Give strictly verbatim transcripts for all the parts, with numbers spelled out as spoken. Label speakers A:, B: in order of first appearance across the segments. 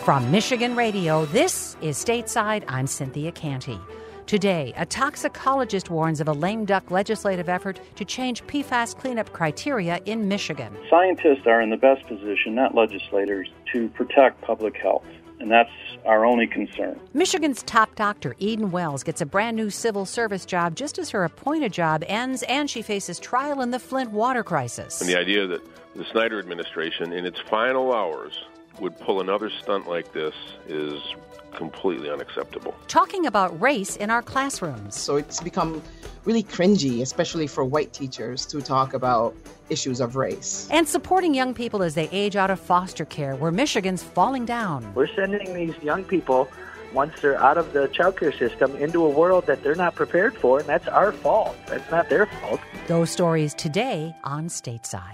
A: From Michigan Radio, this is Stateside. I'm Cynthia Canty. Today, a toxicologist warns of a lame duck legislative effort to change P FAS cleanup criteria in Michigan.
B: Scientists are in the best position, not legislators, to protect public health, and that's our only concern.
A: Michigan's top doctor, Eden Wells, gets a brand new civil service job just as her appointed job ends, and she faces trial in the Flint water crisis.
C: And the idea that the Snyder administration, in its final hours, would pull another stunt like this is completely unacceptable.
A: Talking about race in our classrooms.
D: So it's become really cringy, especially for white teachers, to talk about issues of race.
A: And supporting young people as they age out of foster care, where Michigan's falling down.
E: We're sending these young people, once they're out of the child care system, into a world that they're not prepared for, and that's our fault. That's not their fault.
A: Those stories today on Stateside.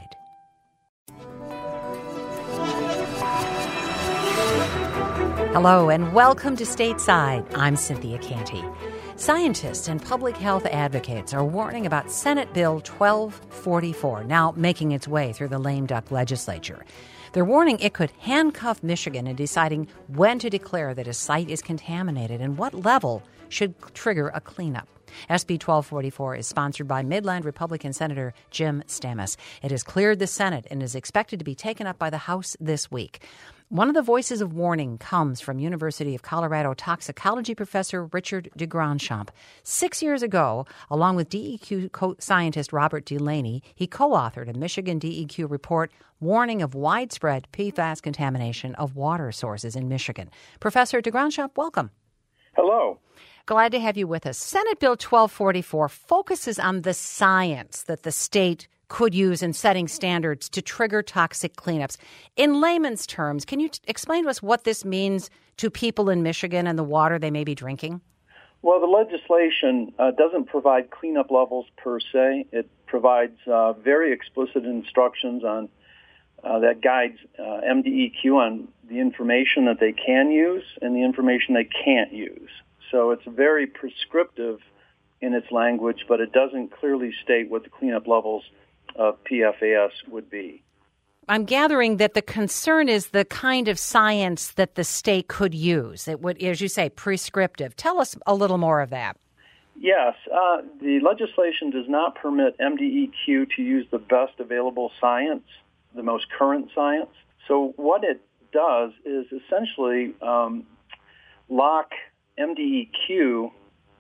A: Hello and welcome to Stateside. I'm Cynthia Canty. Scientists and public health advocates are warning about Senate Bill twelve forty-four, now making its way through the lame duck legislature. They're warning it could handcuff Michigan in deciding when to declare that a site is contaminated and what level should trigger a cleanup. S B twelve forty-four is sponsored by Midland Republican Senator Jim Stamis. It has cleared the Senate and is expected to be taken up by the House this week. One of the voices of warning comes from University of Colorado toxicology professor Richard DeGrandchamp. Six years ago, along with D E Q co- scientist Robert Delaney, he co-authored a Michigan D E Q report warning of widespread P FAS contamination of water sources in Michigan. Professor DeGrandchamp, welcome.
B: Hello.
A: Glad to have you with us. Senate Bill twelve forty-four focuses on the science that the state could use in setting standards to trigger toxic cleanups. In layman's terms, can you t- explain to us what this means to people in Michigan and the water they may be drinking?
B: Well, the legislation uh, doesn't provide cleanup levels per se. It provides uh, very explicit instructions on uh, that guides uh, M D E Q on the information that they can use and the information they can't use. So it's very prescriptive in its language, but it doesn't clearly state what the cleanup levels of P F A S would be.
A: I'm gathering that the concern is the kind of science that the state could use. It would, as you say, prescriptive. Tell us a little more of that.
B: Yes, uh, the legislation does not permit M D E Q to use the best available science, the most current science. So what it does is essentially um, lock M D E Q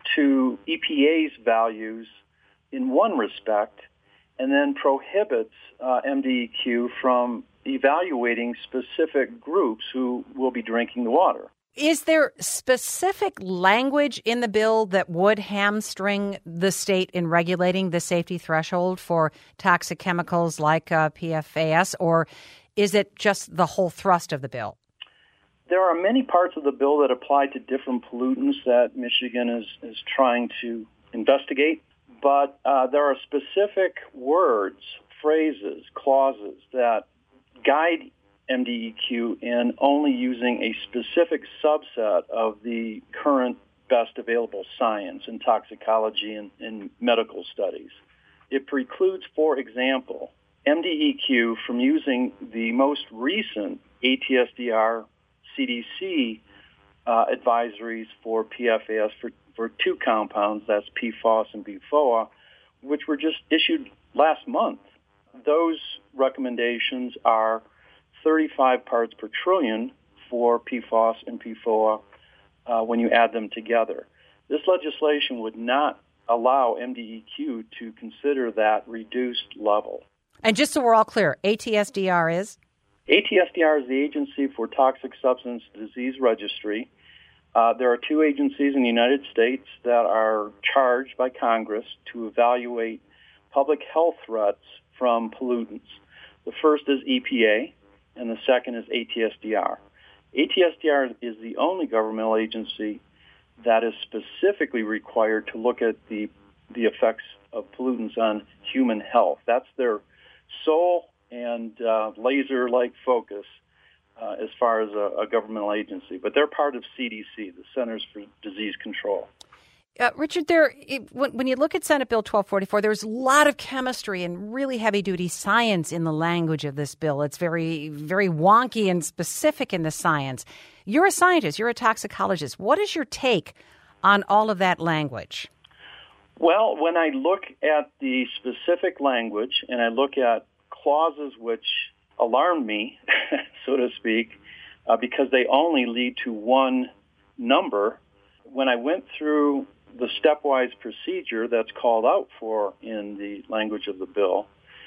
B: to E P A's values in one respect, and then prohibits uh, M D E Q from evaluating specific groups who will be drinking the water.
A: Is there specific language in the bill that would hamstring the state in regulating the safety threshold for toxic chemicals like uh, P F A S, or is it just the whole thrust of the bill?
B: There are many parts of the bill that apply to different pollutants that Michigan is, is trying to investigate. But uh, there are specific words, phrases, clauses that guide M D E Q in only using a specific subset of the current best available science in toxicology and in medical studies. It precludes, for example, M D E Q from using the most recent A T S D R C D C uh, advisories for P F A S for for two compounds, that's P FOS and P FOA, which were just issued last month. Those recommendations are thirty-five parts per trillion for P FOS and P FOA uh, when you add them together. This legislation would not allow M D E Q to consider that reduced level.
A: And just so we're all clear, A T S D R is?
B: A T S D R is the Agency for Toxic Substance Disease Registry. Uh, there are two agencies in the United States that are charged by Congress to evaluate public health threats from pollutants. The first is E P A, and the second is A T S D R. A T S D R is the only governmental agency that is specifically required to look at the the effects of pollutants on human health. That's their sole and uh, laser-like focus uh, as far as a, a governmental agency. But they're part of C D C, the Centers for Disease Control.
A: Uh, Richard, there it, when, when you look at Senate Bill twelve forty-four, there's a lot of chemistry and really heavy-duty science in the language of this bill. It's very, very wonky and specific in the science. You're a scientist. You're a toxicologist. What is your take on all of that language?
B: Well, when I look at the specific language and I look at clauses which alarm me, so to speak, uh, because they only lead to one number, when I went through the stepwise procedure that's called out for in the language of the bill,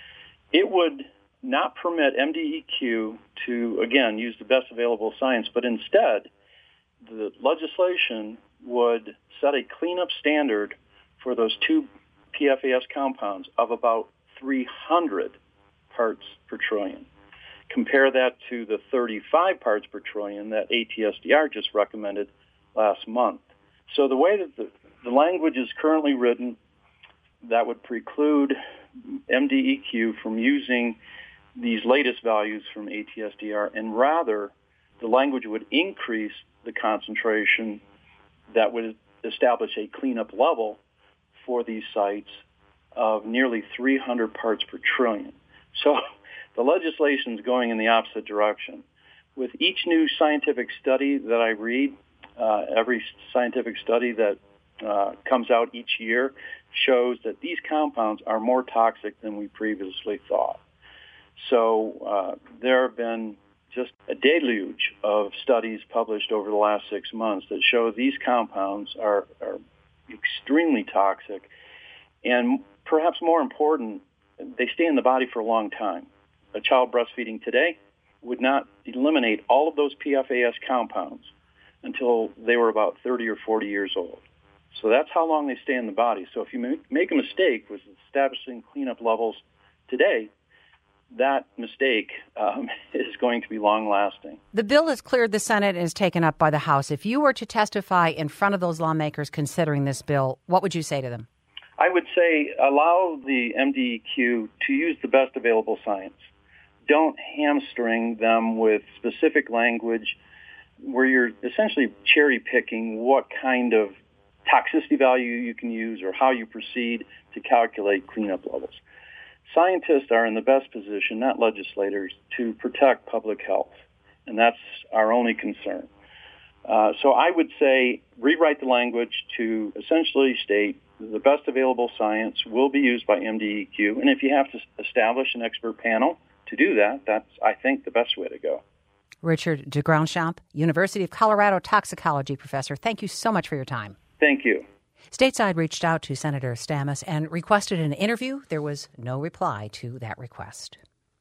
B: it would not permit M D E Q to, again, use the best available science, but instead the legislation would set a cleanup standard for those two P F A S compounds of about three hundred parts per trillion. Compare that to the thirty-five parts per trillion that A T S D R just recommended last month. So the way that the, the language is currently written, that would preclude M D E Q from using these latest values from A T S D R, and rather the language would increase the concentration that would establish a cleanup level for these sites of nearly three hundred parts per trillion. So the legislation is going in the opposite direction. With each new scientific study that I read, uh, every scientific study that uh, comes out each year shows that these compounds are more toxic than we previously thought. So uh, there have been just a deluge of studies published over the last six months that show these compounds are, are extremely toxic, and perhaps more important, they stay in the body for a long time. A child breastfeeding today would not eliminate all of those P F A S compounds until they were about thirty or forty years old. So that's how long they stay in the body. So if you make a mistake with establishing cleanup levels today, that mistake um, is going to be long-lasting.
A: The bill has cleared the Senate and is taken up by the House. If you were to testify in front of those lawmakers considering this bill, what would you say to them?
B: I would say allow the M D E Q to use the best available science. Don't hamstring them with specific language where you're essentially cherry-picking what kind of toxicity value you can use or how you proceed to calculate cleanup levels. Scientists are in the best position, not legislators, to protect public health, and that's our only concern. Uh, so I would say rewrite the language to essentially state the best available science will be used by M D E Q, and if you have to establish an expert panel to do that, that's, I think, the best way to go.
A: Richard DeGroundchamp, University of Colorado toxicology professor, thank you so much for your time.
B: Thank you.
A: Stateside reached out to Senator Stamis and requested an interview. There was no reply to that request.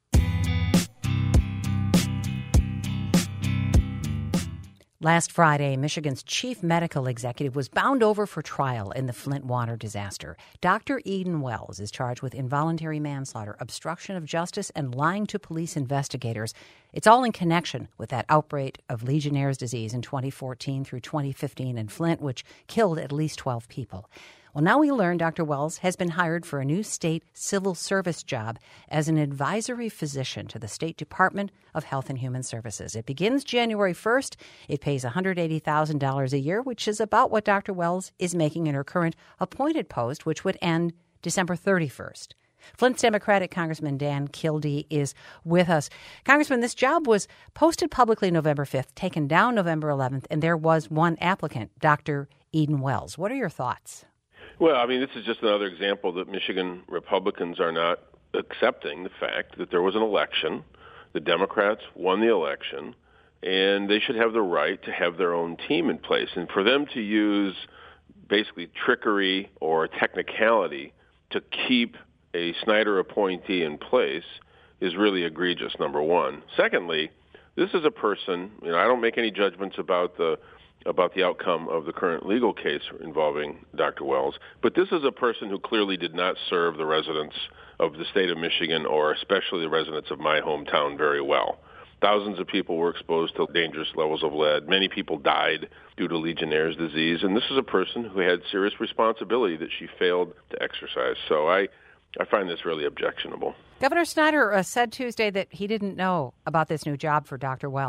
A: Last Friday, Michigan's chief medical executive was bound over for trial in the Flint water disaster. Doctor Eden Wells is charged with involuntary manslaughter, obstruction of justice, and lying to police investigators. It's all in connection with that outbreak of Legionnaire's disease in twenty fourteen through twenty fifteen in Flint, which killed at least twelve people. Well, now we learn Doctor Wells has been hired for a new state civil service job as an advisory physician to the State Department of Health and Human Services. It begins January first. It pays one hundred eighty thousand dollars a year, which is about what Doctor Wells is making in her current appointed post, which would end December thirty-first. Flint's Democratic Congressman Dan Kildee is with us. Congressman, this job was posted publicly November fifth, taken down November eleventh, and there was one applicant, Doctor Eden Wells. What are your thoughts?
C: Well, I mean, this is just another example that Michigan Republicans are not accepting the fact that there was an election, the Democrats won the election, and they should have the right to have their own team in place. And for them to use basically trickery or technicality to keep a Snyder appointee in place is really egregious, number one. Secondly, this is a person, you know, I don't make any judgments about the about the outcome of the current legal case involving Doctor Wells, but this is a person who clearly did not serve the residents of the state of Michigan, or especially the residents of my hometown, very well. Thousands of people were exposed to dangerous levels of lead. Many people died due to Legionnaire's disease, and this is a person who had serious responsibility that she failed to exercise. So I, I find this really objectionable.
A: Governor Snyder uh, said Tuesday that he didn't know about this new job for Doctor Wells.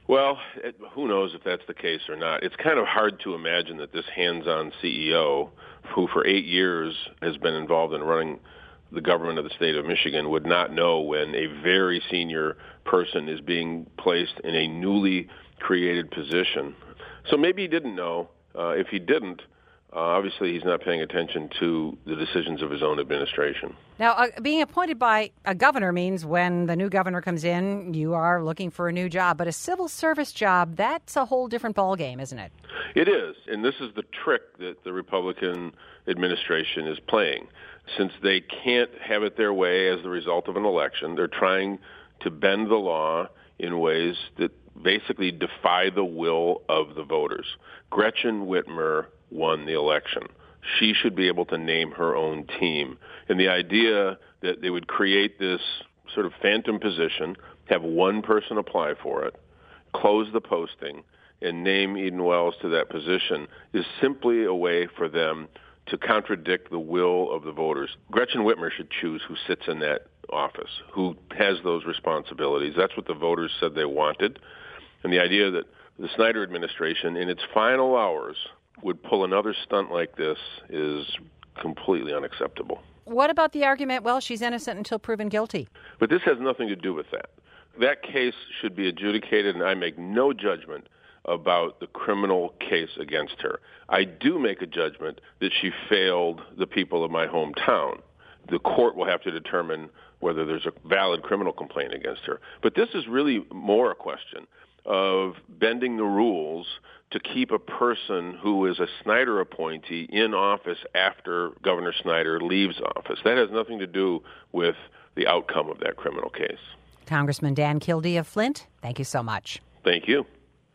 C: Well, it, who knows if that's the case or not. It's kind of hard to imagine that this hands-on C E O, who for eight years has been involved in running the government of the state of Michigan, would not know when a very senior person is being placed in a newly created position. So maybe he didn't know. Uh, if he didn't, uh, obviously he's not paying attention to the decisions of his own administration.
A: Now, uh, being appointed by a governor means when the new governor comes in, you are looking for a new job. But a civil service job, that's a whole different ballgame, isn't it?
C: It is. And this is the trick that the Republican administration is playing. Since they can't have it their way as the result of an election, they're trying to bend the law in ways that basically defy the will of the voters. Gretchen Whitmer won the election. She should be able to name her own team. And the idea that they would create this sort of phantom position, have one person apply for it, close the posting, and name Eden Wells to that position is simply a way for them to contradict the will of the voters. Gretchen Whitmer should choose who sits in that office, who has those responsibilities. That's what the voters said they wanted. And the idea that the Snyder administration, in its final hours, would pull another stunt like this is completely unacceptable.
A: What about the argument, well, she's innocent until proven guilty?
C: But this has nothing to do with that. That case should be adjudicated, and I make no judgment about the criminal case against her. I do make a judgment that she failed the people of my hometown. The court will have to determine whether there's a valid criminal complaint against her. But this is really more a question of bending the rules to keep a person who is a Snyder appointee in office after Governor Snyder leaves office. That has nothing to do with the outcome of that criminal case.
A: Congressman Dan Kildee of Flint, thank you so much.
C: Thank you.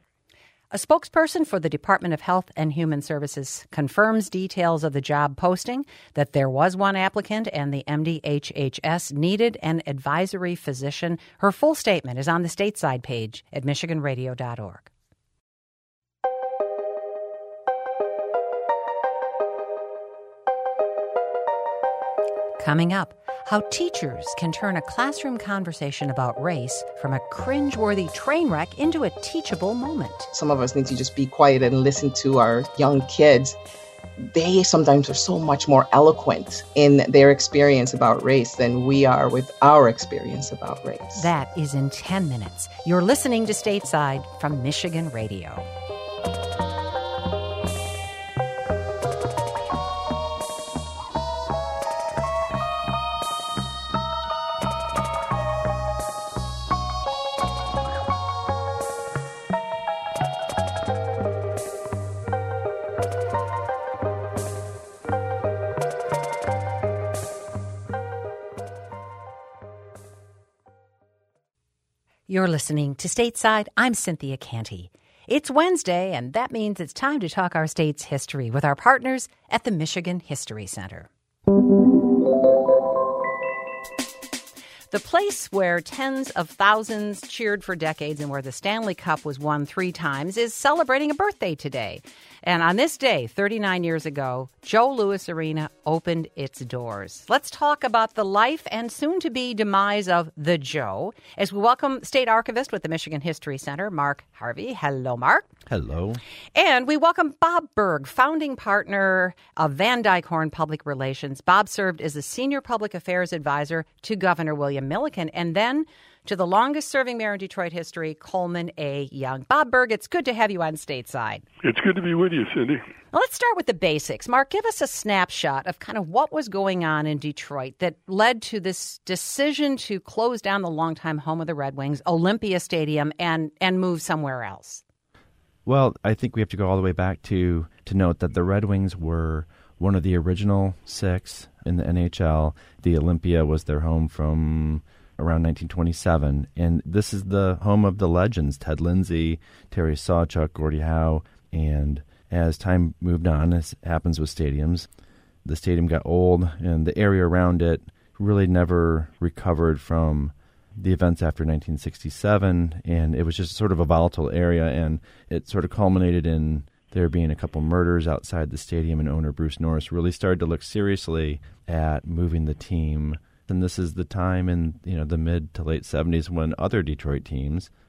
A: A spokesperson for the Department of Health and Human Services confirms details of the job posting, that there was one applicant and the M D H H S needed an advisory physician. Her full statement is on the stateside page at michigan radio dot org. Coming up, how teachers can turn a classroom conversation about race from a cringeworthy train wreck into a teachable moment.
D: Some of us need to just be quiet and listen to our young kids. They sometimes are so much more eloquent in their experience about race than we are with our experience about race.
A: That is in ten minutes. You're listening to Stateside from Michigan Radio. You're listening to Stateside. I'm Cynthia Canty. It's Wednesday, and that means it's time to talk our state's history with our partners at the Michigan History Center. The place where tens of thousands cheered for decades and where the Stanley Cup was won three times is celebrating a birthday today. And on this day, thirty-nine years ago, Joe Louis Arena opened its doors. Let's talk about the life and soon-to-be demise of the Joe as we welcome State Archivist with the Michigan History Center, Mark Harvey. Hello, Mark.
F: Hello.
A: And we welcome Bob Berg, founding partner of Van Dyke Horn Public Relations. Bob served as a senior public affairs advisor to Governor William Milliken and then to the longest-serving mayor in Detroit history, Coleman A. Young. Bob Berg, it's good to have you on Stateside.
G: It's good to be with you, Cindy.
A: Well, let's start with the basics. Mark, give us a snapshot of kind of what was going on in Detroit that led to this decision to close down the longtime home of the Red Wings, Olympia Stadium, and, and move somewhere else.
F: Well, I think we have to go all the way back to, to note that the Red Wings were one of the original six in the N H L. The Olympia was their home from around nineteen twenty-seven, and this is the home of the legends, Ted Lindsay, Terry Sawchuk, Gordie Howe, and as time moved on, as happens with stadiums, the stadium got old, and the area around it really never recovered from the events after nineteen sixty-seven, and it was just sort of a volatile area, and it sort of culminated in there being a couple murders outside the stadium, and owner Bruce Norris really started to look seriously at moving the team. And this is the time in, you know, the mid to late seventies when other Detroit teams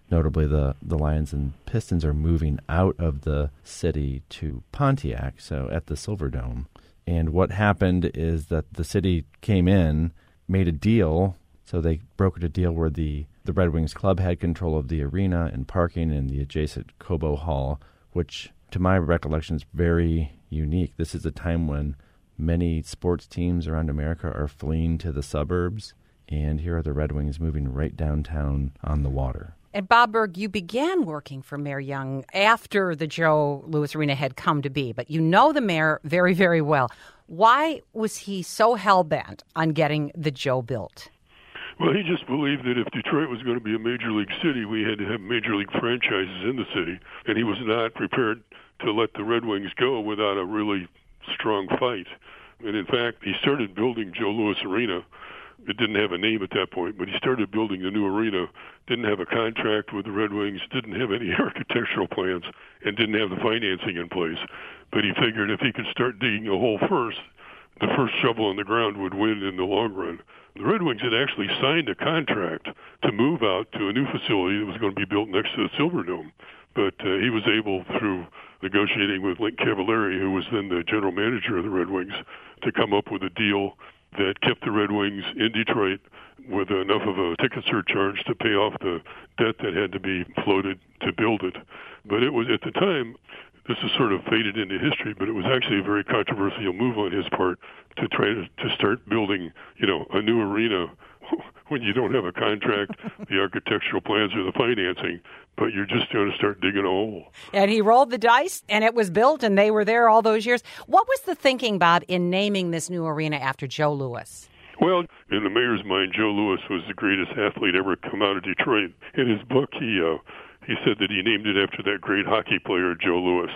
F: notably the, the Lions and Pistons are moving out of the city to Pontiac, so at the Silverdome. And what happened is that the city came in, made a deal, so they brokered a deal where the, the Red Wings club had control of the arena and parking and the adjacent Cobo Hall, which to my recollection is very unique. This is a time when many sports teams around America are fleeing to the suburbs, and here are the Red Wings moving right downtown on the water.
A: And Bob Burg, you began working for Mayor Young after the Joe Louis Arena had come to be, but you know the mayor very, very well. Why was he so hell-bent on getting the Joe built?
G: Well, he just believed that if Detroit was going to be a major league city, we had to have major league franchises in the city, and he was not prepared to let the Red Wings go without a really strong fight. And in fact, he started building Joe Louis Arena. It didn't have a name at that point, but he started building the new arena, didn't have a contract with the Red Wings, didn't have any architectural plans, and didn't have the financing in place. But he figured if he could start digging a hole first, the first shovel in the ground would win in the long run. The Red Wings had actually signed a contract to move out to a new facility that was going to be built next to the Silverdome. But uh, he was able, through negotiating with Link Cavallari, who was then the general manager of the Red Wings, to come up with a deal that kept the Red Wings in Detroit with enough of a ticket surcharge to pay off the debt that had to be floated to build it. But it was, at the time, this is sort of faded into history, but it was actually a very controversial move on his part to try to, to start building, you know, a new arena when you don't have a contract, the architectural plans, or the financing, but you're just going to start digging a hole.
A: And he rolled the dice, and it was built, and they were there all those years. What was the thinking, Bob, in naming this new arena after Joe Louis?
G: Well, in the mayor's mind, Joe Louis was the greatest athlete ever come out of Detroit. In his book, he uh, he said that he named it after that great hockey player, Joe Louis.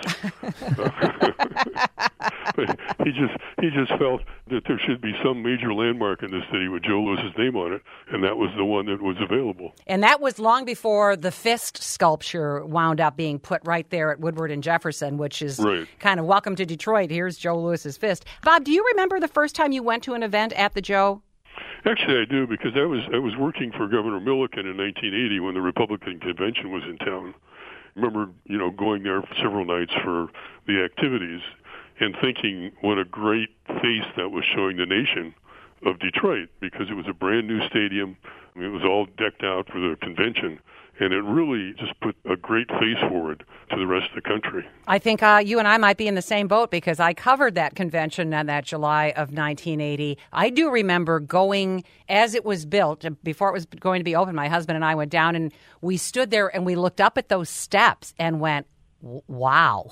G: But he just he just felt that there should be some major landmark in the city with Joe Louis's name on it, and that was the one that was available.
A: And that was long before the fist sculpture wound up being put right there at Woodward and Jefferson, which is right. Kind of welcome to Detroit. Here's Joe Louis's fist. Bob, do you remember the first time you went to an event at the Joe?
G: Actually, I do, because I was I was working for Governor Milliken in nineteen eighty when the Republican convention was in town. I remember, you know, going there for several nights for the activities and thinking what a great face that was showing the nation of Detroit, because it was a brand new stadium. I mean, it was all decked out for the convention, and it really just put a great face forward to the rest of the country.
A: I think uh, you and I might be in the same boat, because I covered that convention in that July of nineteen eighty. I do remember going as it was built, before it was going to be open. My husband and I went down, and we stood there, and we looked up at those steps and went, wow.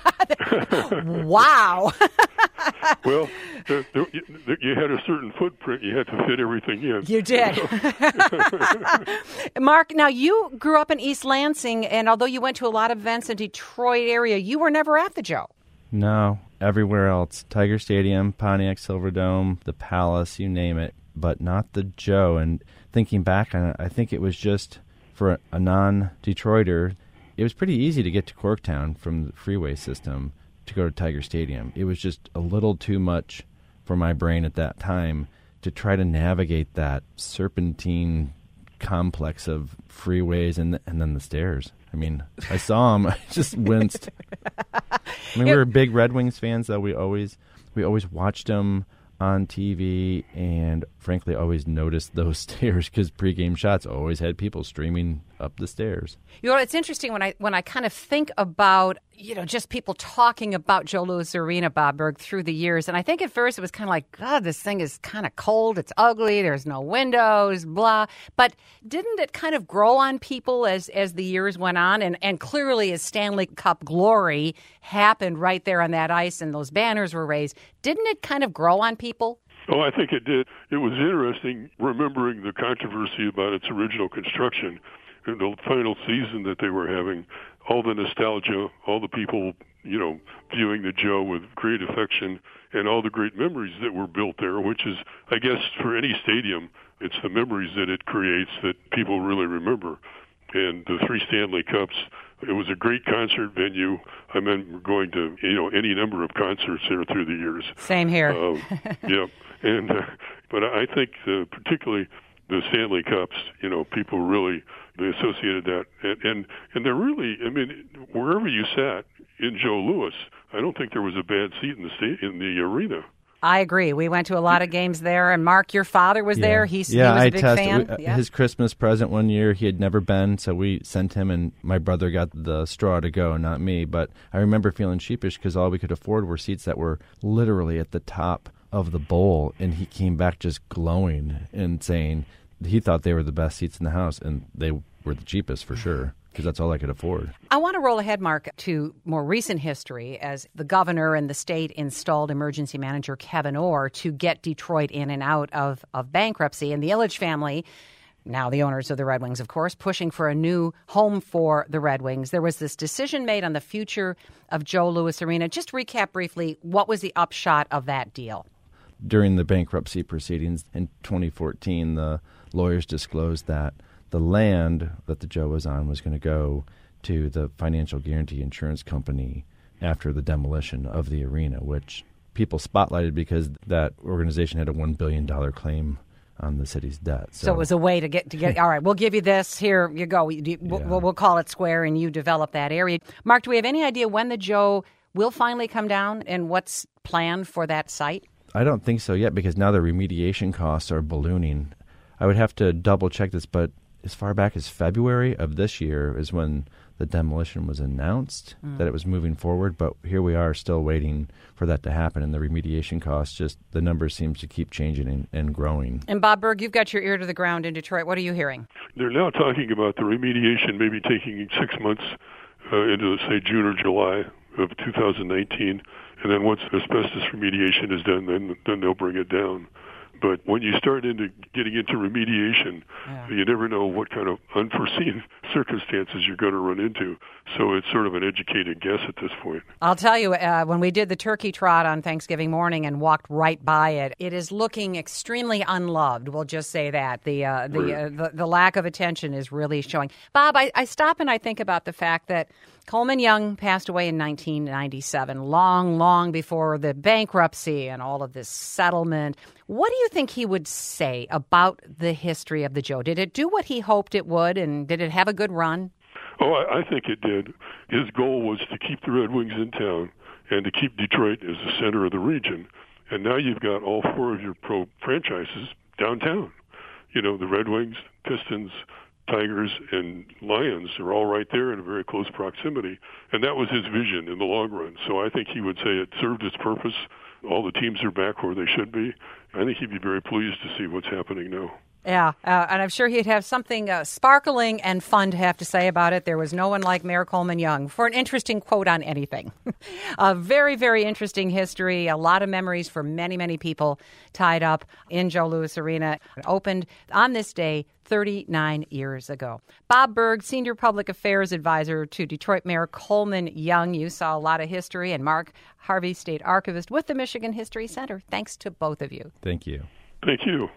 A: Wow.
G: Well, there, there, you had a certain footprint. You had to fit everything in.
A: You did. Mark, now you grew up in East Lansing, and although you went to a lot of events in Detroit area, you were never at the Joe.
F: No, everywhere else. Tiger Stadium, Pontiac Silverdome, the Palace, you name it, but not the Joe. And thinking back on it, I think it was just, for a, a non-Detroiter, it was pretty easy to get to Corktown from the freeway system to go to Tiger Stadium. It was just a little too much for my brain at that time to try to navigate that serpentine complex of freeways and and then the stairs. I mean, I saw them, I just winced. I mean, we were big Red Wings fans, though. We always we always watched them on T V, and frankly always noticed those stairs, because pregame shots always had people streaming up the stairs.
A: You know, it's interesting when I when I kind of think about, you know, just people talking about Joe Louis Arena, Bob Burg, through the years. And I think at first it was kind of like, God, this thing is kind of cold. It's ugly. There's no windows, blah. But didn't it kind of grow on people as, as the years went on? And, and clearly as Stanley Cup glory happened right there on that ice and those banners were raised, didn't it kind of grow on people?
G: Oh, I think it did. It was interesting remembering the controversy about its original construction, the final season that they were having, all the nostalgia, all the people, you know, viewing the Joe with great affection, and all the great memories that were built there, which is, I guess, for any stadium, it's the memories that it creates that people really remember. And the three Stanley Cups, it was a great concert venue. I remember going to, you know, any number of concerts there through the years.
A: Same here.
G: Uh, yeah. And, uh, but I think uh, particularly the Stanley Cups, you know, people really, they associated that. And, and, and they're really, I mean, wherever you sat in Joe Louis, I don't think there was a bad seat in the state, in the arena.
A: I agree. We went to a lot of games there, and Mark, your father was
F: yeah.
A: there. He's,
F: yeah,
A: he was a
F: I
A: big
F: tested,
A: fan.
F: We,
A: yeah.
F: His Christmas present one year, he had never been, so we sent him, and my brother got the straw to go, not me. But I remember feeling sheepish because all we could afford were seats that were literally at the top of the bowl, and he came back just glowing and saying he thought they were the best seats in the house, and they were the cheapest for sure. Because that's all I could afford.
A: I want to roll ahead, Mark, to more recent history as the governor and the state installed emergency manager Kevin Orr to get Detroit in and out of, of bankruptcy. And the Ilitch family, now the owners of the Red Wings, of course, pushing for a new home for the Red Wings. There was this decision made on the future of Joe Louis Arena. Just recap briefly, what was the upshot of that deal?
F: During the bankruptcy proceedings in twenty fourteen, the lawyers disclosed that the land that the Joe was on was going to go to the Financial Guarantee Insurance Company after the demolition of the arena, which people spotlighted because that organization had a one billion dollars claim on the city's debt. So,
A: so it was a way to get, to get all right, we'll give you this. Here you go. We'll, yeah. we'll call it square, and you develop that area. Mark, do we have any idea when the Joe will finally come down and what's planned for that site?
F: I don't think so yet because now the remediation costs are ballooning. I would have to double check this, but as far back as February of this year is when the demolition was announced, mm. that it was moving forward. But here we are still waiting for that to happen. And the remediation costs, just the numbers seems to keep changing and, and growing.
A: And Bob Berg, you've got your ear to the ground in Detroit. What are you hearing?
G: They're now talking about the remediation maybe taking six months uh, into, say, June or July of two thousand nineteen. And then once asbestos remediation is done, then then they'll bring it down. But when you start into getting into remediation, yeah. you never know what kind of unforeseen circumstances you're going to run into. So it's sort of an educated guess at this point.
A: I'll tell you, uh, when we did the turkey trot on Thanksgiving morning and walked right by it, it is looking extremely unloved. We'll just say that. The uh, the,
G: right.
A: uh, the the lack of attention is really showing. Bob, I, I stop and I think about the fact that Coleman Young passed away in nineteen ninety-seven, long, long before the bankruptcy and all of this settlement. What do you think he would say about the history of the Joe? Did it do what he hoped it would, and did it have a good run?
G: Oh, I, I think it did. His goal was to keep the Red Wings in town and to keep Detroit as the center of the region. And now you've got all four of your pro franchises downtown. You know, the Red Wings, Pistons, Tigers, and Lions are all right there in a very close proximity. And that was his vision in the long run. So I think he would say it served its purpose. All the teams are back where they should be. I think he'd be very pleased to see what's happening now.
A: Yeah, uh, and I'm sure he'd have something uh, sparkling and fun to have to say about it. There was no one like Mayor Coleman Young for an interesting quote on anything. A very, very interesting history, a lot of memories for many, many people tied up in Joe Louis Arena. It opened on this day thirty-nine years ago. Bob Berg, Senior Public Affairs Advisor to Detroit Mayor Coleman Young. You saw a lot of history. And Mark Harvey, State Archivist with the Michigan History Center. Thanks to both of you.
F: Thank you.
G: Thank you.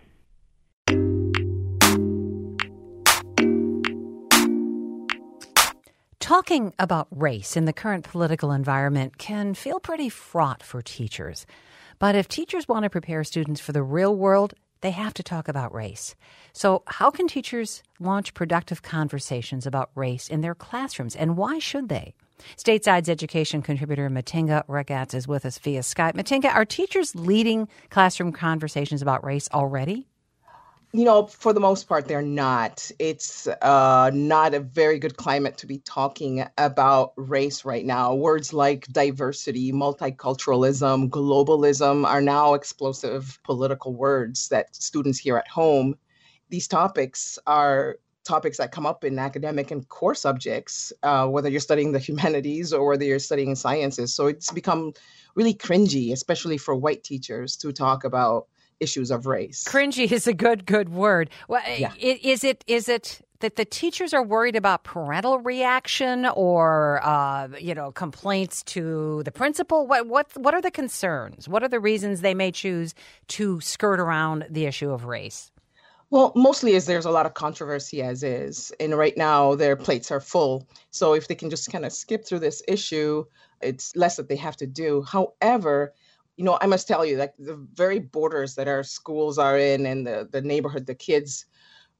A: Talking about race in the current political environment can feel pretty fraught for teachers. But if teachers want to prepare students for the real world, they have to talk about race. So how can teachers launch productive conversations about race in their classrooms, and why should they? Stateside's education contributor Matinga Regatz is with us via Skype. Matinga, are teachers leading classroom conversations about race already?
D: You know, for the most part, they're not. It's uh, not a very good climate to be talking about race right now. Words like diversity, multiculturalism, globalism are now explosive political words that students hear at home. These topics are topics that come up in academic and core subjects, uh, whether you're studying the humanities or whether you're studying sciences. So it's become really cringy, especially for white teachers, to talk about issues of race.
A: Cringy is a good, good word. Well,
D: yeah.
A: Is it is it that the teachers are worried about parental reaction or uh, you know complaints to the principal? What what what are the concerns? What are the reasons they may choose to skirt around the issue of race?
D: Well, mostly is there's a lot of controversy as is, and right now their plates are full. So if they can just kind of skip through this issue, it's less that they have to do. However, you know, I must tell you, like the very borders that our schools are in and the, the neighborhood the kids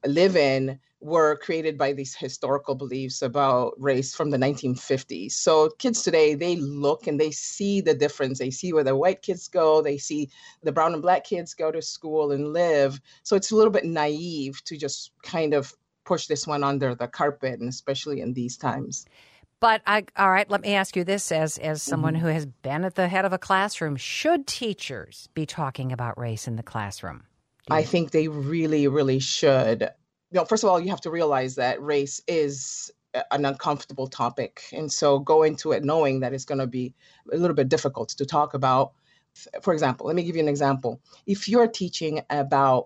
D: live in were created by these historical beliefs about race from the nineteen fifties. So kids today, they look and they see the difference. They see where the white kids go. They see the brown and black kids go to school and live. So it's a little bit naive to just kind of push this one under the carpet, and especially in these times.
A: But, I, all right, let me ask you this as, as someone
D: Mm-hmm.
A: who has been at the head of a classroom. Should teachers be talking about race in the classroom?
D: I think they really, really should. You know, first of all, you have to realize that race is an uncomfortable topic. And so go into it knowing that it's going to be a little bit difficult to talk about. For example, let me give you an example. If you're teaching about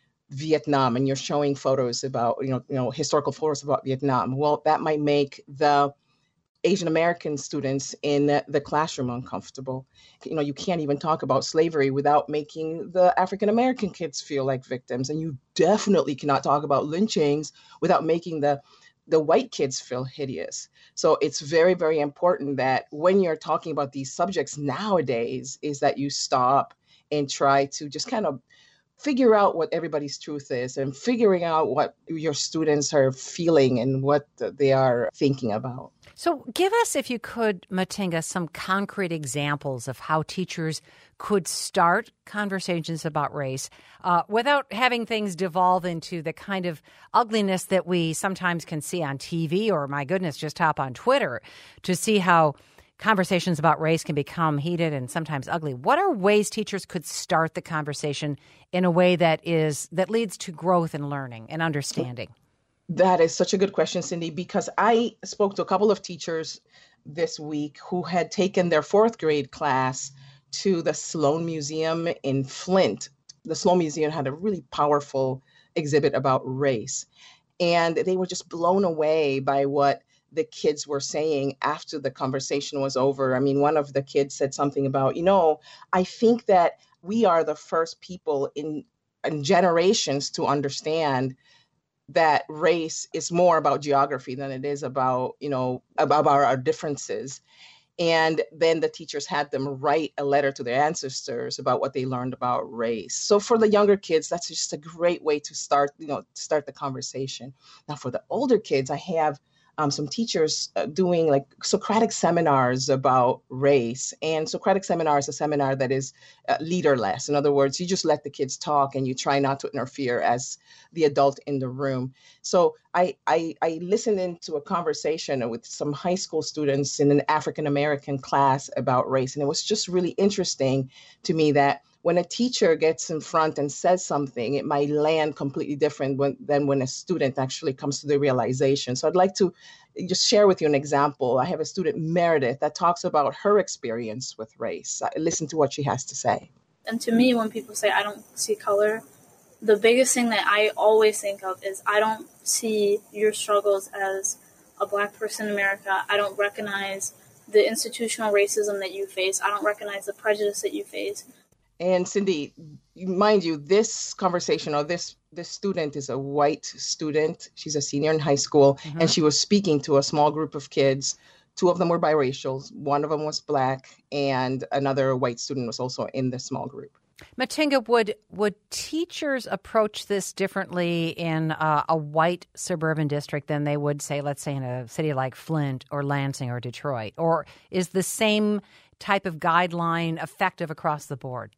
D: Vietnam and you're showing photos about, you know, you know, historical photos about Vietnam, well, that might make the Asian American students in the classroom uncomfortable. You know, you can't even talk about slavery without making the African American kids feel like victims. And you definitely cannot talk about lynchings without making the the white kids feel hideous. So it's very, very important that when you're talking about these subjects nowadays, is that you stop and try to just kind of figure out what everybody's truth is and figuring out what your students are feeling and what they are thinking about.
A: So give us, if you could, Matinga, some concrete examples of how teachers could start conversations about race uh, without having things devolve into the kind of ugliness that we sometimes can see on T V or, my goodness, just hop on Twitter to see how conversations about race can become heated and sometimes ugly. What are ways teachers could start the conversation in a way that is that leads to growth and learning and understanding?
D: That is such a good question, Cindy, because I spoke to a couple of teachers this week who had taken their fourth grade class to the Sloan Museum in Flint. The Sloan Museum had a really powerful exhibit about race, and they were just blown away by what the kids were saying after the conversation was over. I mean, one of the kids said something about, you know, I think that we are the first people in, in generations to understand that race is more about geography than it is about, you know, about our, our differences. And then the teachers had them write a letter to their ancestors about what they learned about race. So for the younger kids, that's just a great way to start, you know, start the conversation. Now for the older kids, I have Um, some teachers uh, doing like Socratic seminars about race. And Socratic seminar is a seminar that is uh, leaderless. In other words, you just let the kids talk and you try not to interfere as the adult in the room. So I, I, I listened into a conversation with some high school students in an African-American class about race. And it was just really interesting to me that when a teacher gets in front and says something, it might land completely different when, than when a student actually comes to the realization. So I'd like to just share with you an example. I have a student, Meredith, that talks about her experience with race. Listen to what she has to say.
H: And to me, when people say I don't see color, the biggest thing that I always think of is I don't see your struggles as a Black person in America. I don't recognize the institutional racism that you face. I don't recognize the prejudice that you face.
D: And Cindy, mind you, this conversation or this this student is a white student. She's a senior in high school, mm-hmm. and she was speaking to a small group of kids. Two of them were biracial. One of them was Black, and another white student was also in the small group.
A: Matinga, would would teachers approach this differently in uh, a white suburban district than they would, say, let's say, in a city like Flint or Lansing or Detroit? Or is the same type of guideline effective across the board?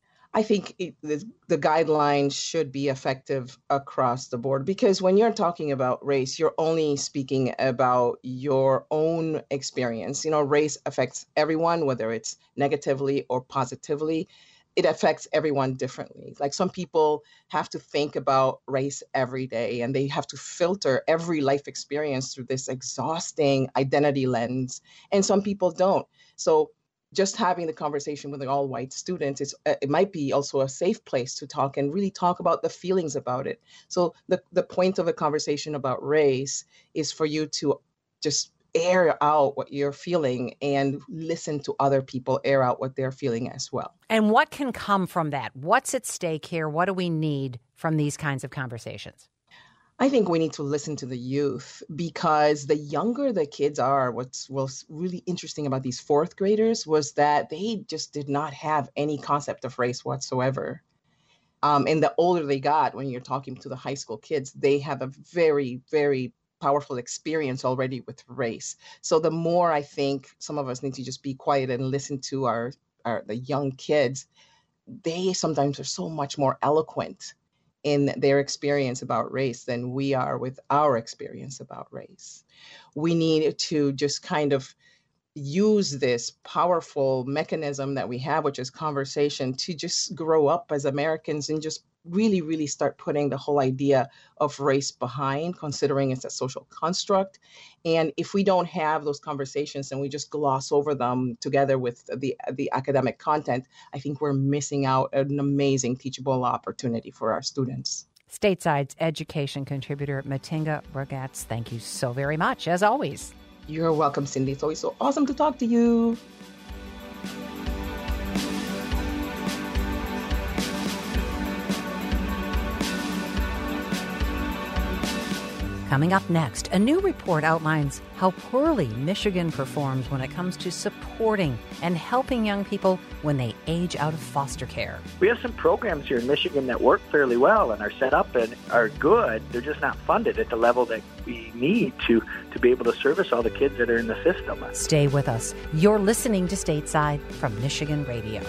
D: I think it, the, the guidelines should be effective across the board, because when you're talking about race, you're only speaking about your own experience. You know, race affects everyone, whether it's negatively or positively. It affects everyone differently. Like some people have to think about race every day and they have to filter every life experience through this exhausting identity lens. And some people don't. So just having the conversation with the all white students, it's, it might be also a safe place to talk and really talk about the feelings about it. So the, the point of a conversation about race is for you to just air out what you're feeling and listen to other people air out what they're feeling as well.
A: And what can come from that? What's at stake here? What do we need from these kinds of conversations?
D: I think we need to listen to the youth, because the younger the kids are, what's was really interesting about these fourth graders was that they just did not have any concept of race whatsoever. Um, and the older they got, when you're talking to the high school kids, they have a very, very powerful experience already with race. So the more I think some of us need to just be quiet and listen to our, our the young kids, they sometimes are so much more eloquent in their experience about race than we are with our experience about race. We need to just kind of use this powerful mechanism that we have, which is conversation, to just grow up as Americans and just really, really start putting the whole idea of race behind, considering it's a social construct. And if we don't have those conversations and we just gloss over them together with the, the academic content, I think we're missing out an amazing teachable opportunity for our students.
A: Stateside's education contributor, Matinga Rogatz, thank you so very much, as always.
D: You're welcome, Cindy. It's always so awesome to talk to you.
A: Coming up next, a new report outlines how poorly Michigan performs when it comes to supporting and helping young people when they age out of foster care.
E: We have some programs here in Michigan that work fairly well and are set up and are good. They're just not funded at the level that we need to, to be able to service all the kids that are in the system.
A: Stay with us. You're listening to Stateside from Michigan Radio.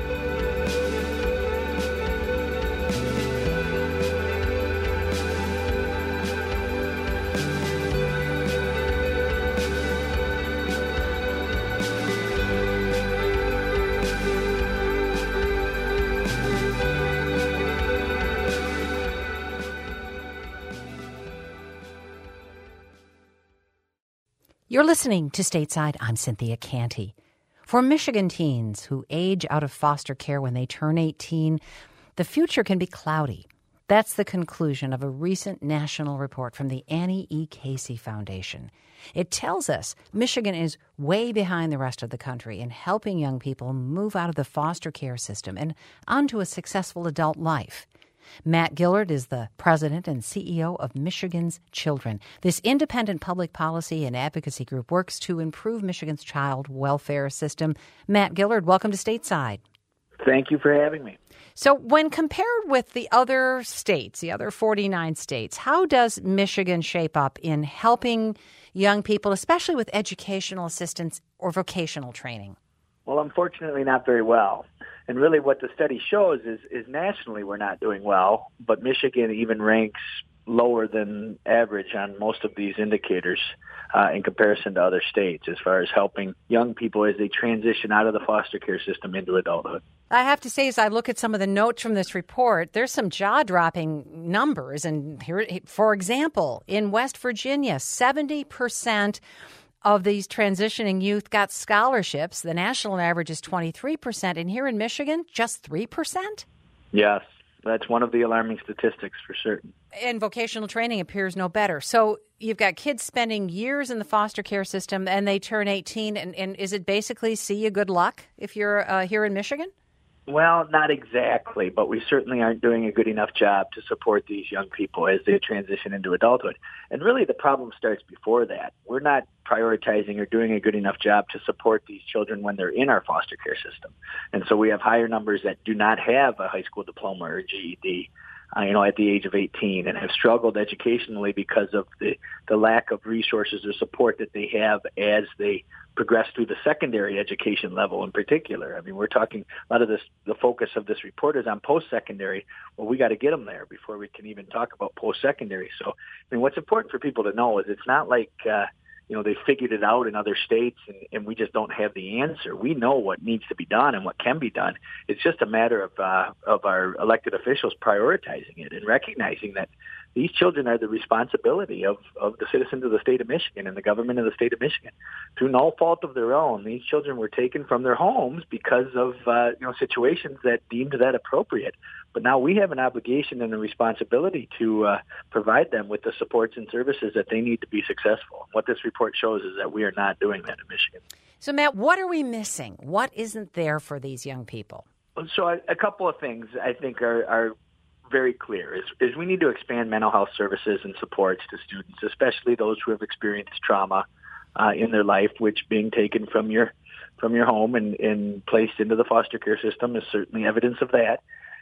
A: You're listening to Stateside. I'm Cynthia Canty. For Michigan teens who age out of foster care when they turn eighteen, the future can be cloudy. That's the conclusion of a recent national report from the Annie E. Casey Foundation. It tells us Michigan is way behind the rest of the country in helping young people move out of the foster care system and onto a successful adult life. Matt Gillard is the president and C E O of Michigan's Children. This independent public policy and advocacy group works to improve Michigan's child welfare system. Matt Gillard, welcome to Stateside.
E: Thank you for having me.
A: So when compared with the other states, the other forty-nine states, how does Michigan shape up in helping young people, especially with educational assistance or vocational training?
E: Well, unfortunately, not very well. And really what the study shows is, is nationally we're not doing well, but Michigan even ranks lower than average on most of these indicators uh, in comparison to other states as far as helping young people as they transition out of the foster care system into adulthood.
A: I have to say, as I look at some of the notes from this report, there's some jaw-dropping numbers. And here, for example, in West Virginia, seventy percent of these transitioning youth got scholarships. The national average is twenty-three percent. And here in Michigan, just three percent?
E: Yes, that's one of the alarming statistics for certain.
A: And vocational training appears no better. So you've got kids spending years in the foster care system and they turn eighteen. And, and is it basically see you good luck if you're uh, here in Michigan?
E: Well, not exactly, but we certainly aren't doing a good enough job to support these young people as they transition into adulthood. And really the problem starts before that. We're not prioritizing or doing a good enough job to support these children when they're in our foster care system. And so we have higher numbers that do not have a high school diploma or G E D. Uh, you know, at the age of eighteen and have struggled educationally because of the, the lack of resources or support that they have as they progress through the secondary education level in particular. I mean, we're talking a lot of this, the focus of this report is on post-secondary. Well, we got to get them there before we can even talk about post-secondary. So, I mean, what's important for people to know is it's not like, uh, you know, they figured it out in other states and, and we just don't have the answer. We know what needs to be done and what can be done. It's just a matter of uh, of our elected officials prioritizing it and recognizing that these children are the responsibility of, of the citizens of the state of Michigan and the government of the state of Michigan. Through no fault of their own, these children were taken from their homes because of uh, you know situations that deemed that appropriate. But now we have an obligation and a responsibility to uh, provide them with the supports and services that they need to be successful. What this report shows is that we are not doing that in Michigan.
A: So, Matt, what are we missing? What isn't there for these young people?
E: So a, a couple of things I think are, are very clear is, is we need to expand mental health services and supports to students, especially those who have experienced trauma uh, in their life, which being taken from your from your home and, and placed into the foster care system is certainly evidence of that.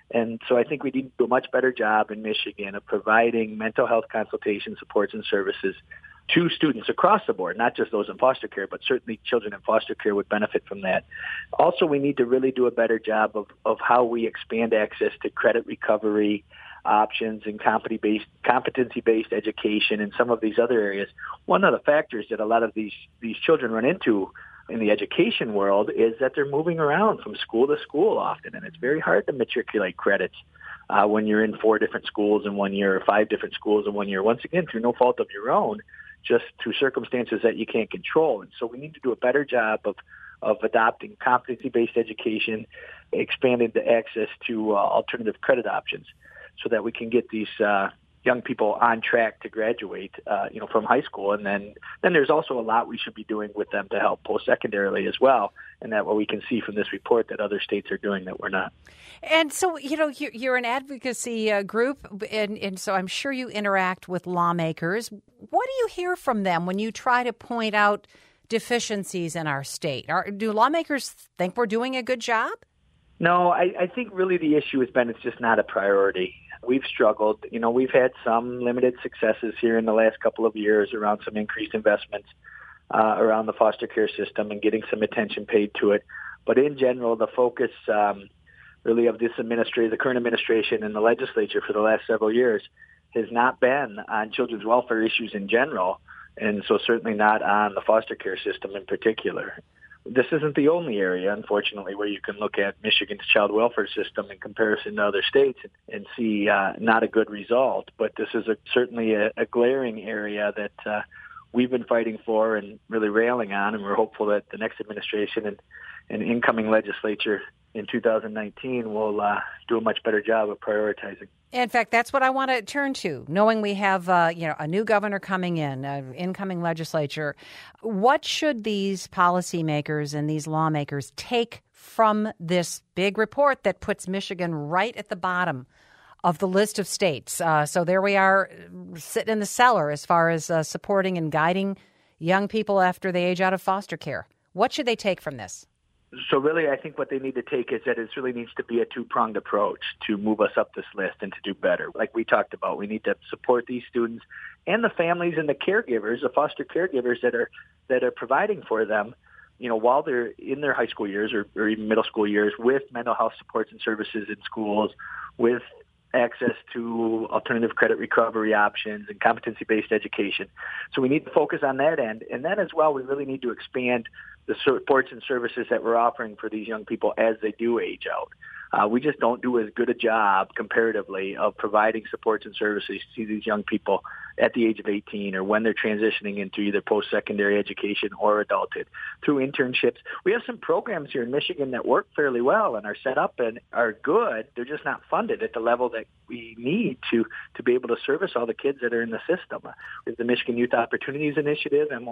E: And so I think we need to do a much better job in Michigan of providing mental health consultation supports and services to students across the board, not just those in foster care, but certainly children in foster care would benefit from that. Also, we need to really do a better job of, of how we expand access to credit recovery options and competency-based, competency-based education and some of these other areas. One of the factors that a lot of these, these children run into in the education world is that they're moving around from school to school often, and it's very hard to matriculate credits uh, when you're in four different schools in one year or five different schools in one year, once again, through no fault of your own, just through circumstances that you can't control. And so we need to do a better job of, of adopting competency-based education, expanding the access to uh, alternative credit options so that we can get these uh, young people on track to graduate, uh, you know, from high school. And then, then there's also a lot we should be doing with them to help post-secondarily as well. And that what we can see from this report that other states are doing that we're not.
A: And so, you know, you're, you're an advocacy uh, group, and, and so I'm sure you interact with lawmakers. What do you hear from them when you try to point out deficiencies in our state? Are, do lawmakers think we're doing a good job?
E: No, I, I think really the issue has been it's just not a priority. We've struggled. You know, we've had some limited successes here in the last couple of years around some increased investments uh, around the foster care system and getting some attention paid to it. But in general, the focus um, really of this administration, the current administration and the legislature for the last several years has not been on children's welfare issues in general, and so certainly not on the foster care system in particular. This isn't the only area, unfortunately, where you can look at Michigan's child welfare system in comparison to other states and, and see uh, not a good result. But this is a, certainly a, a glaring area that uh, we've been fighting for and really railing on, and we're hopeful that the next administration and, and incoming legislature in two thousand nineteen will uh, do a much better job of prioritizing.
A: In fact, that's what I want to turn to, knowing we have uh, you know, a new governor coming in, an incoming legislature. What should these policymakers and these lawmakers take from this big report that puts Michigan right at the bottom of the list of states? Uh, so there we are, sitting in the cellar as far as uh, supporting and guiding young people after they age out of foster care. What should they take from this?
E: So really, I think what they need to take is that it really needs to be a two-pronged approach to move us up this list and to do better. Like we talked about, we need to support these students and the families and the caregivers, the foster caregivers that are that are providing for them, you know, while they're in their high school years or, or even middle school years, with mental health supports and services in schools, with access to alternative credit recovery options and competency-based education. So we need to focus on that end. And then as well, we really need to expand the supports and services that we're offering for these young people as they do age out. Uh, we just don't do as good a job comparatively of providing supports and services to these young people at the age of eighteen or when they're transitioning into either post-secondary education or adulthood through internships. We have some programs here in Michigan that work fairly well and are set up and are good. They're just not funded at the level that we need to, to be able to service all the kids that are in the system. We have the Michigan Youth Opportunities Initiative, M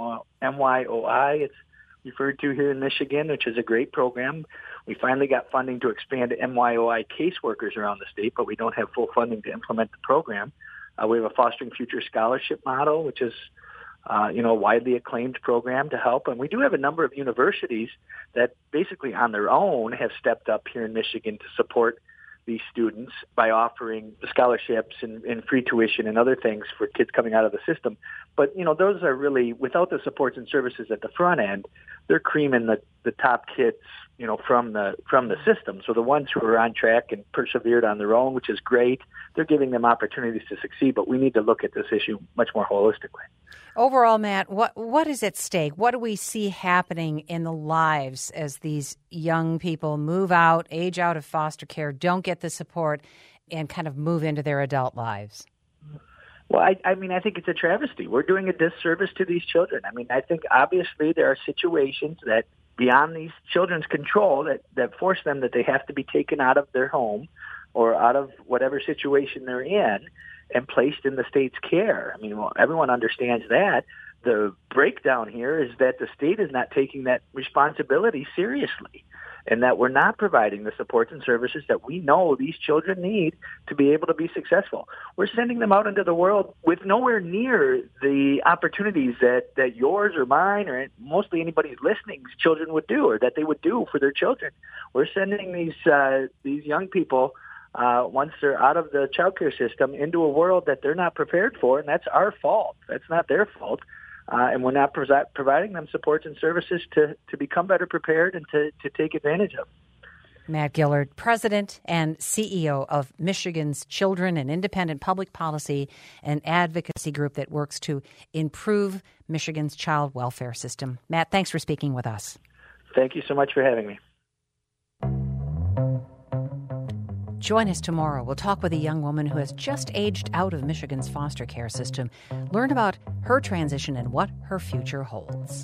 E: Y O I. It's referred to here in Michigan, which is a great program. We finally got funding to expand M Y O I caseworkers around the state, but we don't have full funding to implement the program. Uh, we have a Fostering Future Scholarship model, which is uh, you know, a widely acclaimed program to help. And we do have a number of universities that basically on their own have stepped up here in Michigan to support these students by offering scholarships and, and free tuition and other things for kids coming out of the system. But, you know, those are really, without the supports and services at the front end, they're creaming the, the top kids, you know, from the from the system. So the ones who are on track and persevered on their own, which is great, they're giving them opportunities to succeed. But we need to look at this issue much more holistically.
A: Overall, Matt, what what is at stake? What do we see happening in the lives as these young people move out, age out of foster care, don't get the support, and kind of move into their adult lives?
E: Well, I, I mean, I think it's a travesty. We're doing a disservice to these children. I mean, I think obviously there are situations that beyond these children's control that, that force them that they have to be taken out of their home or out of whatever situation they're in and placed in the state's care. I mean, well, everyone understands that. The breakdown here is that the state is not taking that responsibility seriously and that we're not providing the supports and services that we know these children need to be able to be successful. We're sending them out into the world with nowhere near the opportunities that, that yours or mine or mostly anybody's listening's children would do or that they would do for their children. We're sending these uh, these young people uh, once they're out of the child care system into a world that they're not prepared for, and that's our fault. That's not their fault. Uh, and we're not pro- providing them supports and services to, to become better prepared and to, to take advantage of.
A: Matt Gillard, President and C E O of Michigan's Children, an independent public policy and advocacy group that works to improve Michigan's child welfare system. Matt, thanks for speaking with us.
E: Thank you so much for having me.
A: Join us tomorrow. We'll talk with a young woman who has just aged out of Michigan's foster care system. Learn about her transition and what her future holds.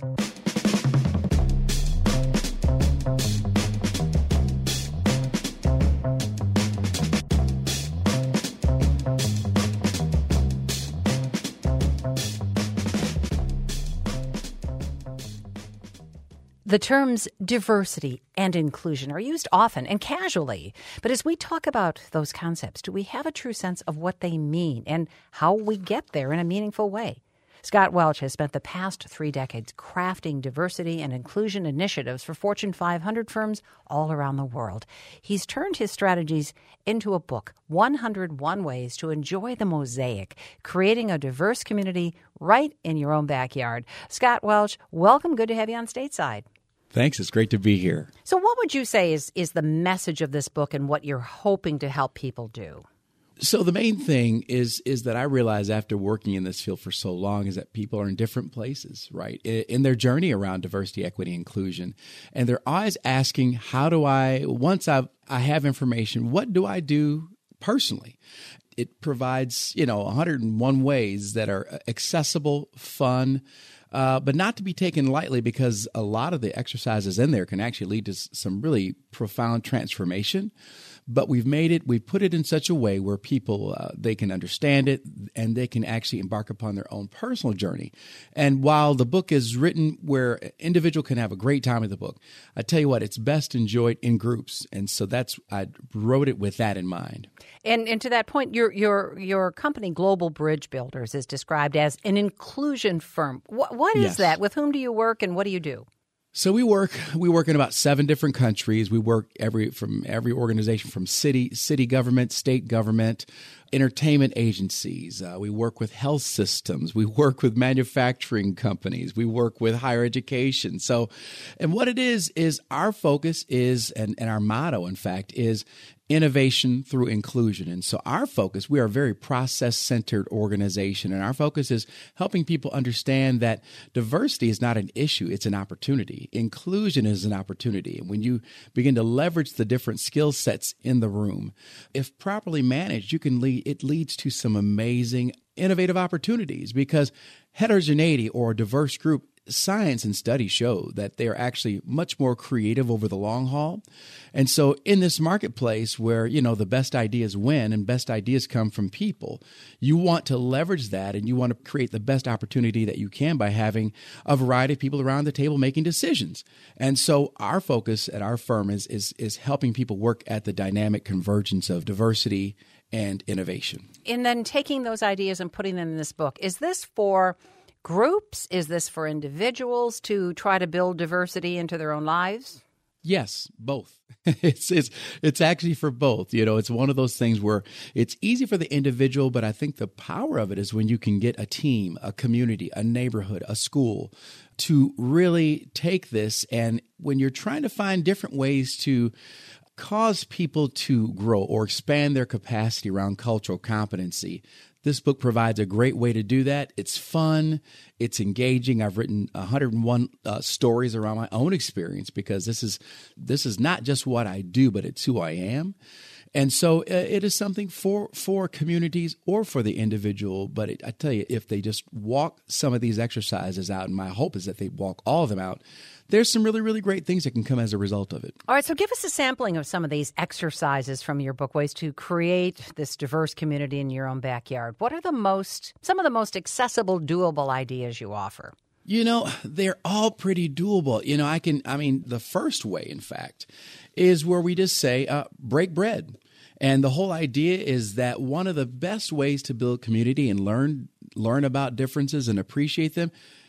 A: The terms diversity and inclusion are used often and casually. But as we talk about those concepts, do we have a true sense of what they mean and how we get there in a meaningful way? Scott Welch has spent the past three decades crafting diversity and inclusion initiatives for Fortune five hundred firms all around the world. He's turned his strategies into a book, one hundred one Ways to Enjoy the Mosaic, creating a diverse community right in your own backyard. Scott Welch, welcome. Good to have you on Stateside.
I: Thanks. It's great to be here.
A: So what would you say is, is the message of this book and what you're hoping to help people do?
I: So the main thing is is that I realize after working in this field for so long is that people are in different places, right, in their journey around diversity, equity, inclusion. And they're always asking, how do I, once I've, I have information, what do I do personally? It provides, you know, one hundred one ways that are accessible, fun, Uh, but not to be taken lightly, because a lot of the exercises in there can actually lead to some really profound transformation. But we've made it, we've put it in such a way where people, uh, they can understand it and they can actually embark upon their own personal journey. And while the book is written where an individual can have a great time with the book, I tell you what, it's best enjoyed in groups. And so that's, I wrote it with that in mind.
A: And, and to that point, your your your company, Global Bridge Builders, is described as an inclusion firm. What, what is
I: Yes.
A: that? With whom do you work and what do you do?
I: So we work we work in about seven different countries. We work every from every organization from city city government, state government, entertainment agencies. Uh, we work with health systems. We work with manufacturing companies. We work with higher education. So, and what it is is our focus is, and, and our motto, in fact, is innovation through inclusion. And so our focus, we are a very process-centered organization, and our focus is helping people understand that diversity is not an issue, it's an opportunity. Inclusion is an opportunity. And when you begin to leverage the different skill sets in the room, if properly managed, you can lead, it leads to some amazing, innovative opportunities, because heterogeneity or a diverse group, science and studies show that they are actually much more creative over the long haul. And so in this marketplace where, you know, the best ideas win and best ideas come from people, you want to leverage that and you want to create the best opportunity that you can by having a variety of people around the table making decisions. And so our focus at our firm is is is helping people work at the dynamic convergence of diversity and innovation.
A: And then taking those ideas and putting them in this book, is this for groups? Is this for individuals to try to build diversity into their own lives?
I: Yes, both. It's it's it's actually for both. You know, it's one of those things where it's easy for the individual, but I think the power of it is when you can get a team, a community, a neighborhood, a school to really take this, and when you're trying to find different ways to cause people to grow or expand their capacity around cultural competency, this book provides a great way to do that. It's fun. It's engaging. I've written one hundred one uh, stories around my own experience, because this is this is not just what I do, but it's who I am. And so uh, it is something for, for communities or for the individual. But it, I tell you, if they just walk some of these exercises out, and my hope is that they walk all of them out, there's some really, really great things that can come as a result of it.
A: All right, so give us a sampling of some of these exercises from your book, Ways to Create This Diverse Community in Your Own Backyard. What are the most, some of the most accessible, doable ideas you offer?
I: You know, they're all pretty doable. You know, I can, I mean, the first way, in fact, is where we just say, uh, break bread. And the whole idea is that one of the best ways to build community and learn learn about differences and appreciate them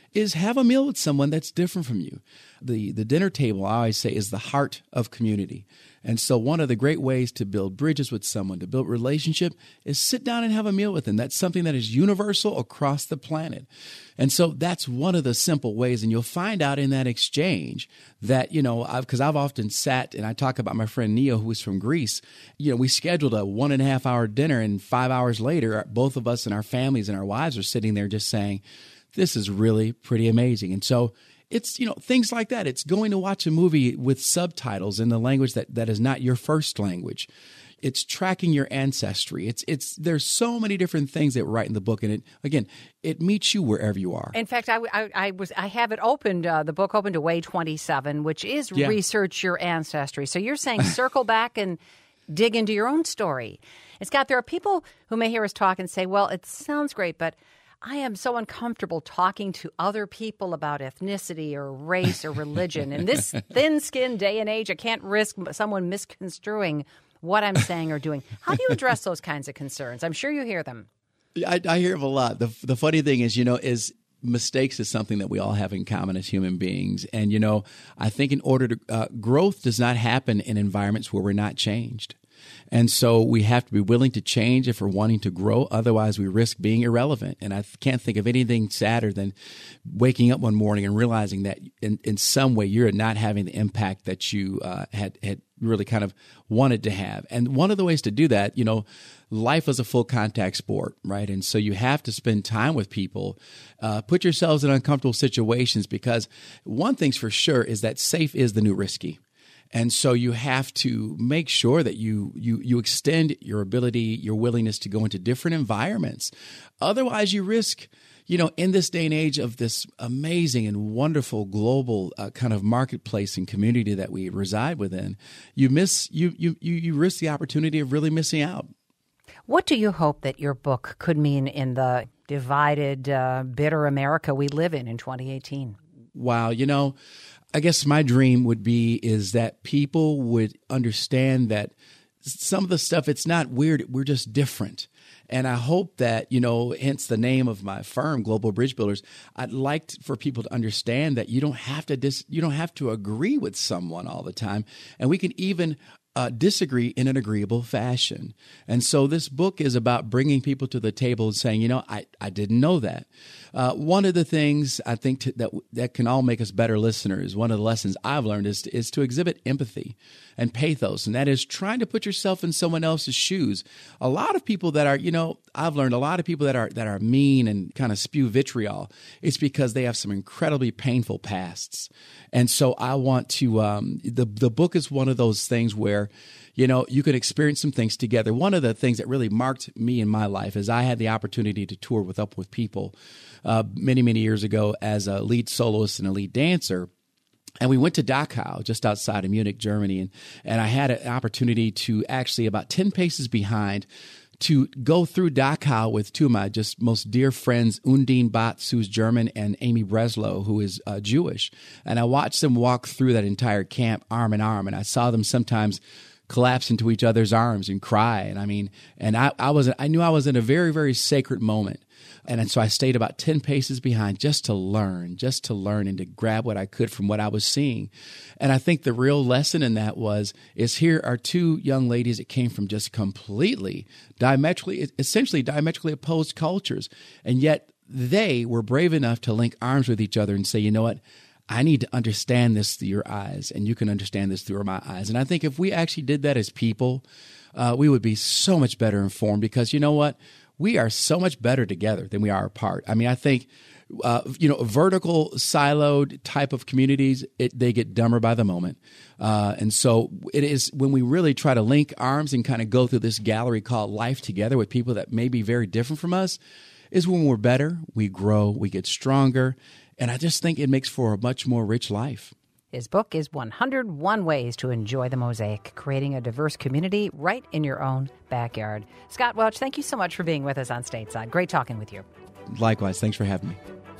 I: is have a meal with someone that's different from you. The the dinner table, I always say, is the heart of community. And so one of the great ways to build bridges with someone, to build relationship, is sit down and have a meal with them. That's something that is universal across the planet. And so that's one of the simple ways. And you'll find out in that exchange that, you know, because I've, I've often sat and I talk about my friend Neo, who is from Greece. You know, we scheduled a one and a half hour dinner, and five hours later, both of us and our families and our wives are sitting there just saying, this is really pretty amazing. And so it's, you know, things like that. It's going to watch a movie with subtitles in the language that, that is not your first language. It's tracking your ancestry. It's it's there's so many different things that we write in the book, and it again it meets you wherever you are.
A: In fact, I, I, I was I have it opened. Uh, the book opened to Way twenty-seven, which is
I: yeah.
A: research your ancestry. So you're saying circle back and dig into your own story. And Scott, there are people who may hear us talk and say, "Well, it sounds great, but I am so uncomfortable talking to other people about ethnicity or race or religion. In this thin-skinned day and age, I can't risk someone misconstruing what I'm saying or doing." How do you address those kinds of concerns? I'm sure you hear them.
I: I, I hear them a lot. The, the funny thing is, you know, is mistakes is something that we all have in common as human beings. And, you know, I think in order to uh, growth does not happen in environments where we're not changed. And so we have to be willing to change if we're wanting to grow. Otherwise, we risk being irrelevant. And I can't think of anything sadder than waking up one morning and realizing that in, in some way you're not having the impact that you uh, had, had really kind of wanted to have. And one of the ways to do that, you know, life is a full contact sport, right? And so you have to spend time with people, uh, put yourselves in uncomfortable situations, because one thing's for sure is that safe is the new risky. And so you have to make sure that you you you extend your ability, your willingness to go into different environments. Otherwise, you risk, you know, in this day and age of this amazing and wonderful global uh, kind of marketplace and community that we reside within, you miss you you you you risk the opportunity of really missing out.
A: What do you hope that your book could mean in the divided, uh, bitter America we live in in twenty eighteen?
I: Wow, you know, I guess my dream would be is that people would understand that some of the stuff, it's not weird. We're just different. And I hope that, you know, hence the name of my firm, Global Bridge Builders, I'd like for people to understand that you don't have to dis, you don't have to agree with someone all the time. And we can even Uh, disagree in an agreeable fashion. And so this book is about bringing people to the table and saying, you know, I, I didn't know that. Uh, one of the things I think to, that that can all make us better listeners, one of the lessons I've learned is to, is to exhibit empathy and pathos, and that is trying to put yourself in someone else's shoes. A lot of people that are, you know, I've learned a lot of people that are that are mean and kind of spew vitriol, it's because they have some incredibly painful pasts. And so I want to, um, the, the book is one of those things where, you know, you can experience some things together. One of the things that really marked me in my life is I had the opportunity to tour with Up With People uh, many, many years ago as a lead soloist and a lead dancer. And we went to Dachau, just outside of Munich, Germany. And, and I had an opportunity to actually, about ten paces behind, to go through Dachau with two of my just most dear friends, Undine Batz, who's German, and Amy Breslow, who is uh, Jewish. And I watched them walk through that entire camp arm in arm, and I saw them sometimes collapse into each other's arms and cry. And I mean, and I, I was, I knew I was in a very, very sacred moment. And, and so I stayed about ten paces behind just to learn, just to learn and to grab what I could from what I was seeing. And I think the real lesson in that was, is here are two young ladies that came from just completely diametrically, essentially diametrically opposed cultures. And yet they were brave enough to link arms with each other and say, you know what? I need to understand this through your eyes, and you can understand this through my eyes. And I think if we actually did that as people, uh, we would be so much better informed, because you know what? We are so much better together than we are apart. I mean, I think, uh, you know, vertical, siloed type of communities, it, they get dumber by the moment. Uh, and so it is when we really try to link arms and kind of go through this gallery called life together with people that may be very different from us, is when we're better, we grow, we get stronger. And I just think it makes for a much more rich life.
A: His book is one hundred one Ways to Enjoy the Mosaic, creating a diverse community right in your own backyard. Scott Welch, thank you so much for being with us on Stateside. Great talking with you.
I: Likewise. Thanks for having me.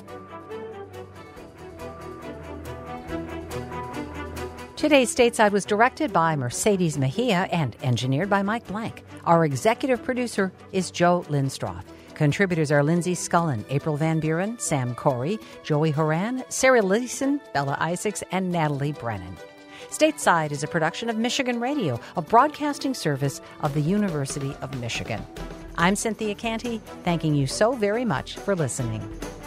A: Today's Stateside was directed by Mercedes Mejia and engineered by Mike Blank. Our executive producer is Joe Lindstroth. Contributors are Lindsay Scullin, April Van Buren, Sam Corey, Joey Horan, Sarah Leeson, Bella Isaacs, and Natalie Brennan. Stateside is a production of Michigan Radio, a broadcasting service of the University of Michigan. I'm Cynthia Canty, thanking you so very much for listening.